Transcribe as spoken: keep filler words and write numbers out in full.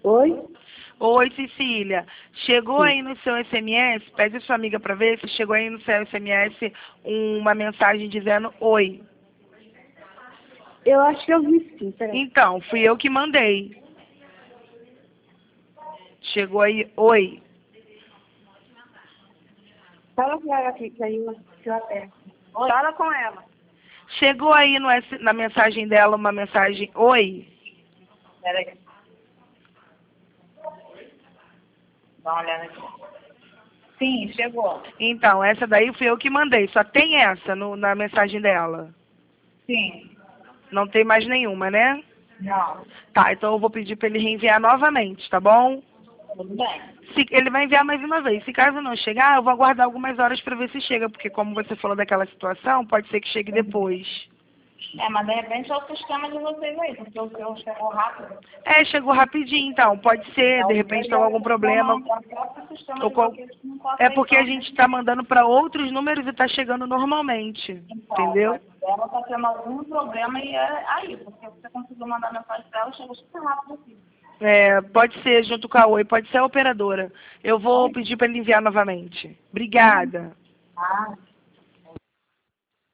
Oi? Oi, Cecília. Chegou Sim. aí no seu S M S, pede a sua amiga para ver se chegou aí no seu S M S uma mensagem dizendo oi. Eu acho que eu vi sim, peraí. Então, fui eu que mandei. Chegou aí, oi. Fala com ela aqui, que aí eu, que eu aperto. Fala com ela. Chegou aí no S, na mensagem dela uma mensagem oi. Peraí. Dá uma olhada aqui. Sim, chegou. Então, essa daí fui eu que mandei. Só tem essa no, na mensagem dela. Sim. Não tem mais nenhuma, né? Não. Tá, então eu vou pedir para ele reenviar novamente, tá bom? Tudo bem. Se, ele vai enviar mais uma vez. Se caso não chegar, eu vou aguardar algumas horas para ver se chega, porque como você falou daquela situação, pode ser que chegue depois. É, mas de repente é o sistema de vocês aí, porque o seu chegou rápido. É, chegou rapidinho, então. Pode ser, de repente tem algum problema. Ou qual- É porque a gente está mandando para outros números e está chegando normalmente, entendeu? Ela está tendo algum problema e é aí, porque você conseguiu mandar mensagem para ela, chegou super rápido aqui. É, pode ser junto com a Oi, pode ser a operadora. Eu vou pedir para ele enviar novamente. Obrigada. Ah.